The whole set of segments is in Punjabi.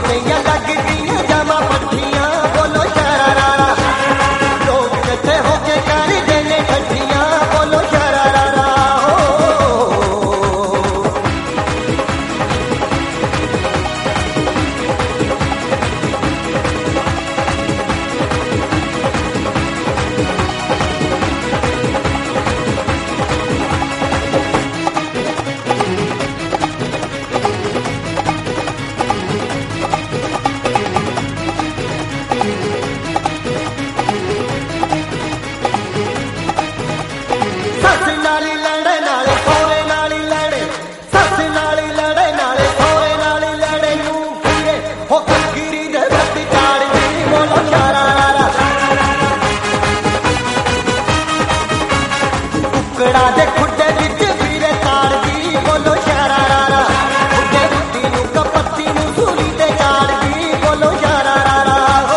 नहीं लगदियां जमा पट्ठियां बोलो शरा रारा लोग कट्ठे होके कर देने ठट्ठियां बोलो शरा रारा दे खुडे विच वीरे ताड़ दी बोलो शरा रारा खुडे रुट्टी नू कपत्ती नू सूली ते ताड़ दी बोलो शरा रारा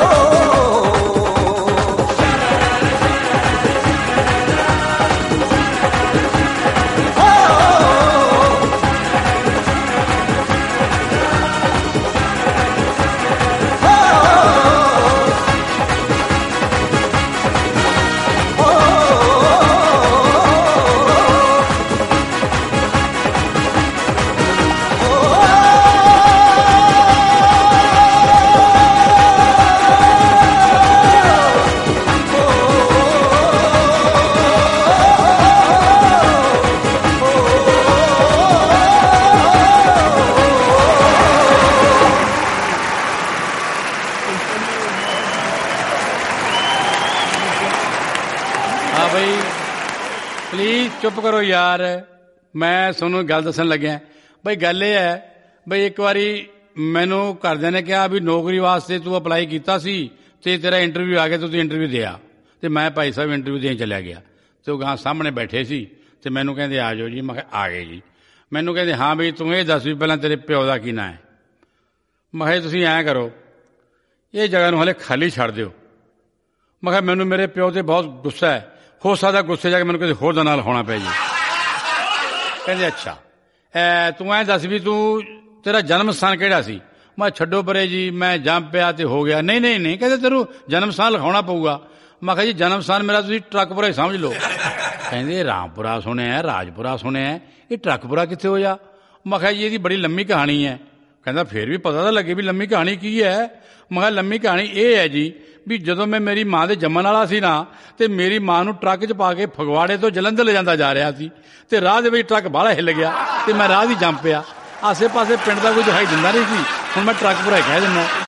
ਬਈ ਪਲੀਜ਼ ਚੁੱਪ ਕਰੋ ਯਾਰ ਮੈਂ ਤੁਹਾਨੂੰ ਗੱਲ ਦੱਸਣ ਲੱਗਿਆ ਬਈ ਗੱਲ ਇਹ ਹੈ ਬਈ ਇੱਕ ਵਾਰੀ ਮੈਨੂੰ ਘਰਦਿਆਂ ਨੇ ਕਿਹਾ ਵੀ ਨੌਕਰੀ ਵਾਸਤੇ ਤੂੰ ਅਪਲਾਈ ਕੀਤਾ ਸੀ ਤੇ ਤੇਰਾ ਇੰਟਰਵਿਊ ਆ ਗਿਆ ਤੂੰ ਇੰਟਰਵਿਊ ਦਿਆ ਤੇ ਮੈਂ ਭਾਈ ਸਾਹਿਬ ਇੰਟਰਵਿਊ ਦੇਣ ਚਲਿਆ ਗਿਆ ਤੇ ਉਹ ਗਾਂ ਸਾਹਮਣੇ ਬੈਠੇ ਸੀ ਤੇ ਮੈਨੂੰ ਕਹਿੰਦੇ ਆ ਜਾਓ ਜੀ ਮੈਂ ਕਿਹਾ ਆ ਗਏ ਜੀ ਮੈਨੂੰ ਕਹਿੰਦੇ ਹਾਂ ਬਈ ਤੂੰ ਇਹ ਦੱਸ ਵੀ ਪਹਿਲਾਂ ਤੇਰੇ ਪਿਓ ਦਾ ਕੀ ਨਾਂ ਹੈ ਮੈਂ ਕਿਹਾ ਤੁਸੀਂ ਐਂ ਕਰੋ ਇਹ ਜਗ੍ਹਾ ਨੂੰ ਹਲੇ ਖਾਲੀ ਛੱਡ ਦਿਓ ਮੈਂ ਕਿਹਾ ਮੈਨੂੰ ਮੇਰੇ ਪਿਓ ਤੇ ਬਹੁਤ ਗੁੱਸਾ ਹੈ ਹੋ ਸਕਦਾ ਗੁੱਸੇ ਜਾ ਕੇ ਮੈਨੂੰ ਕਿਸੇ ਹੋਰ ਦਾ ਨਾਲ ਹੋਣਾ ਪੈ ਜੀ ਕਹਿੰਦੇ ਅੱਛਾ ਤੂੰ ਐਂ ਦੱਸ ਵੀ ਤੂੰ ਤੇਰਾ ਜਨਮ ਸਥਾਨ ਕਿਹੜਾ ਸੀ ਮੈਂ ਛੱਡੋ ਪਰੇ ਜੀ ਮੈਂ ਜੰਮ ਪਿਆ ਤੇ ਹੋ ਗਿਆ ਨਹੀਂ ਕਹਿੰਦੇ ਤੈਨੂੰ ਜਨਮ ਸਥਾਨ ਲਿਖਾਉਣਾ ਪਊਗਾ ਮੈਂ ਕਿਹਾ ਜੀ ਜਨਮ ਸਥਾਨ ਮੇਰਾ ਤੁਸੀਂ ਟਰੱਕਪੁਰਾ ਹੀ ਸਮਝ ਲਓ ਕਹਿੰਦੇ ਰਾਮਪੁਰਾ ਸੁਣਿਆ ਰਾਜਪੁਰਾ ਸੁਣਿਆ ਇਹ ਟਰੱਕਪੁਰਾ ਕਿੱਥੇ ਹੋਇਆ ਮੈਂ ਕਿਹਾ ਜੀ ਇਹਦੀ ਬੜੀ ਲੰਮੀ ਕਹਾਣੀ ਹੈ ਕਹਿੰਦਾ ਫਿਰ ਵੀ ਪਤਾ ਤਾਂ ਲੱਗੇ ਵੀ ਲੰਮੀ ਕਹਾਣੀ ਕੀ ਹੈ ਮੈਂ ਕਿਹਾ ਲੰਮੀ ਕਹਾਣੀ ਇਹ ਹੈ ਜੀ ਵੀ ਜਦੋਂ ਮੈਂ ਮੇਰੀ ਮਾਂ ਦੇ ਜੰਮਣ ਵਾਲਾ ਸੀ ਨਾ ਤੇ ਮੇਰੀ ਮਾਂ ਨੂੰ ਟਰੱਕ 'ਚ ਪਾ ਕੇ ਫਗਵਾੜੇ ਤੋਂ ਜਲੰਧਰ ਲਿਜਾਂਦਾ ਜਾ ਰਿਹਾ ਸੀ ਤੇ ਰਾਹ ਦੇ ਵਿੱਚ ਟਰੱਕ ਬਾਹਲਾ ਹਿੱਲ ਗਿਆ ਤੇ ਮੈਂ ਰਾਹ ਦੀ ਜੰਮ ਪਿਆ ਆਸੇ ਪਾਸੇ ਪਿੰਡ ਦਾ ਕੋਈ ਦਿਖਾਈ ਦਿੰਦਾ ਨਹੀਂ ਸੀ ਹੁਣ ਮੈਂ ਟਰੱਕਪੁਰਾ ਕਹਿ ਦਿੰਦਾ